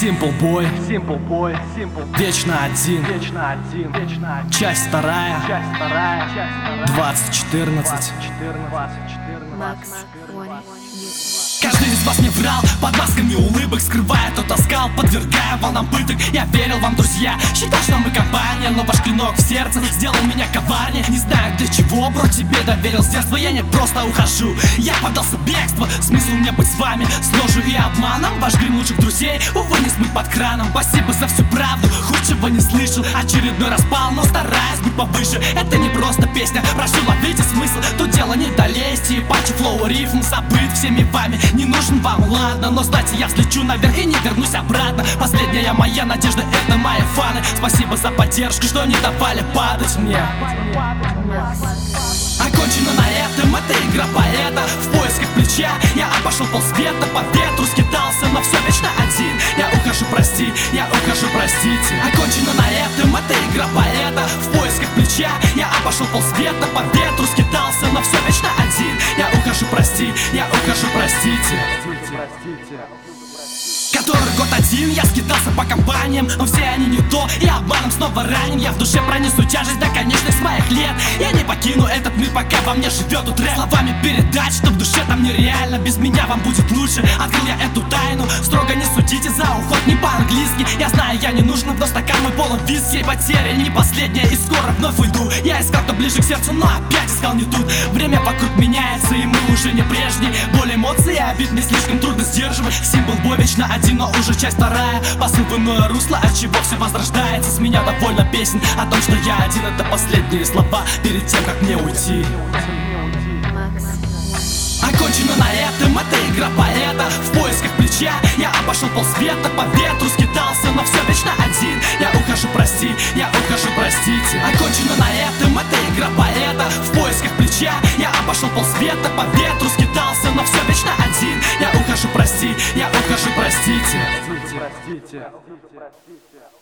Simple Boy, вечно один. Часть вторая, 2014. Каждый из вас мне врал, под масками улыбок, скрывая тот оскал, подвергая волнам пыток. Я верил вам, друзья, считал, что мы компания, но ваш клинок в сердце сделал меня коварнее. Не знаю для чего, бро, тебе доверил с детства. Я не просто ухожу, я подался бегству. Смысл мне быть с вами, с ложью и обманом. Ваш грим лучших друзей, увы, не смыть под краном. Спасибо за всю правду, худшего не слышал. Очередной распал, но стараюсь быть повыше. Это не просто песня, прошу, ловите смысл. Тут дело не долезть, и патчи, флоу, рифм забыт всеми вами. Не нужен вам, ладно, но знаете, я взлечу наверх и не вернусь обратно. Последняя моя надежда, это мои фаны. Спасибо за поддержку, что не давали падать мне. Окончено на этом, это игра поэта. В поисках плеча я обошел полсвета, по ветру скитался, но все вечно один. Я ухожу, прости, я ухожу, простите. Окончено на этом, это игра поэта. В поисках плеча я обошел полсвета, по ветру скитался, но все вечно один. Я ухожу, прости, я ухожу, простите. Который год один я скитался по компаниям, но все они не то, и обманом снова ранен. Я в душе пронесу тяжесть до конечных своих лет. Я не покину этот мир, пока во мне живет тут рэп. Словами передать, что в душе там нереально. Без меня вам будет лучше, открыл я эту тайну. Строго не судите за уход, не по-английски. Я знаю, я не нужен, но стакан мой полон виски. Потеря не последняя, и скоро вновь уйду. Я искал, кто ближе к сердцу, но опять искал не тут. Время вокруг меняется, и мы уже не прежние. Боль эмоций и обид мне слишком трудно сдерживать. Simple Boy вечно один, но уже часть вторая. Посыл в иное русло, от чего все возрождается. С меня довольно песен о том, что я один. Это последние слова перед тем, как мне уйти. Окончено на этом, это игра поэта. В поисках плеча я обошел полсвета, по ветру скитался, но все вечно один. Я ухожу, прости, я ухожу, простите. Окончено на этом, это игра поэта. В поисках плеча я обошел полсвета, по ветру скитался, но все вечно один. Я ухожу, прости, я ухожу, простите.